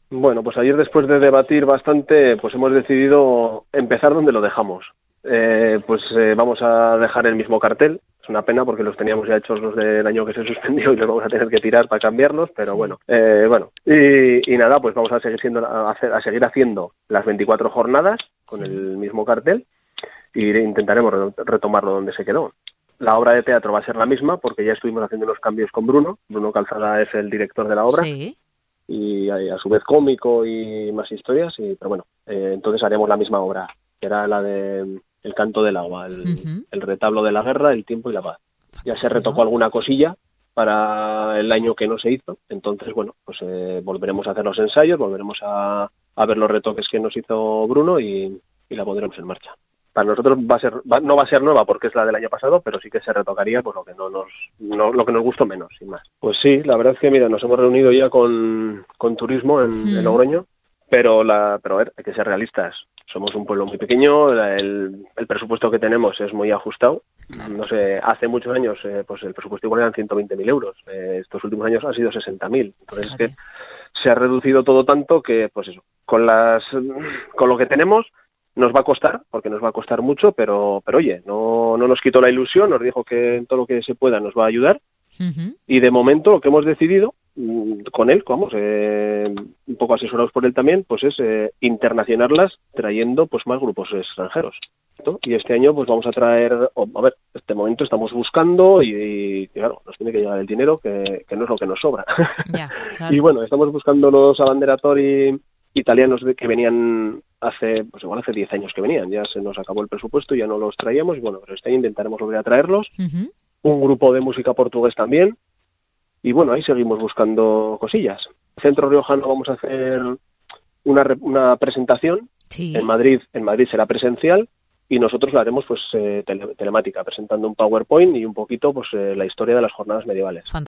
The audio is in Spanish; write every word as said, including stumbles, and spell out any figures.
Bueno, pues ayer después de debatir bastante, pues hemos decidido empezar donde lo dejamos. Eh, pues eh, vamos a dejar el mismo cartel. Es una pena porque los teníamos ya hechos los del año que se suspendió y los vamos a tener que tirar para cambiarlos, pero Sí. bueno, eh, bueno. Y, y nada, pues vamos a seguir siendo, a, hacer, a seguir haciendo las veinticuatro jornadas con Sí. el mismo cartel y intentaremos re- retomarlo donde se quedó. La obra de teatro va a ser la misma porque ya estuvimos haciendo unos cambios con Bruno. Bruno Calzada es el director de la obra. Sí. Y a, a su vez cómico y más historias, y, pero bueno, eh, entonces haremos la misma obra, que era la de El canto del agua, el, Ujú. el retablo de la guerra, el tiempo y la paz. Ya se Fantástico. retocó alguna cosilla para el año que no se hizo, entonces bueno, pues eh, volveremos a hacer los ensayos, volveremos a, a ver los retoques que nos hizo Bruno y, y la pondremos en marcha. Para nosotros va a ser, va, no va a ser nueva porque es la del año pasado, pero sí que se retocaría pues lo que no nos, no, lo que nos gustó menos, sin más. Pues sí, la verdad es que mira, nos hemos reunido ya con, con turismo en, Mm. en Logroño, pero la, pero a ver, hay que ser realistas. Somos un pueblo muy pequeño, la- el, el presupuesto que tenemos es muy ajustado. No sé, hace muchos años eh, pues el presupuesto igual eran ciento veinte mil euros. Eh, estos últimos años han sido sesenta mil. Entonces es que Fíjate. se ha reducido todo tanto que, pues eso, con las, con lo que tenemos nos va a costar, porque nos va a costar mucho, pero, pero oye, no, no nos quitó la ilusión, nos dijo que en todo lo que se pueda nos va a ayudar, Ujú. y de momento lo que hemos decidido mm, con él, vamos, eh, un poco asesorados por él también, pues es eh, internacionarlas trayendo pues más grupos extranjeros. ¿no? Y este año pues vamos a traer, o, a ver, este momento estamos buscando y, y, claro, nos tiene que llegar el dinero, que, que no es lo que nos sobra. Ya, claro. Y bueno, estamos buscando los abanderatori italianos de- que venían hace, pues igual hace diez años que venían, ya se nos acabó el presupuesto, ya no los traíamos, y bueno, pero este año intentaremos volver a traerlos, Ujú. un grupo de música portugués también, y bueno, ahí seguimos buscando cosillas. Centro Riojano vamos a hacer una, re- una presentación, Sí. en Madrid, en Madrid será presencial, y nosotros la haremos pues eh, tele- telemática, presentando un PowerPoint y un poquito pues eh, la historia de las jornadas medievales.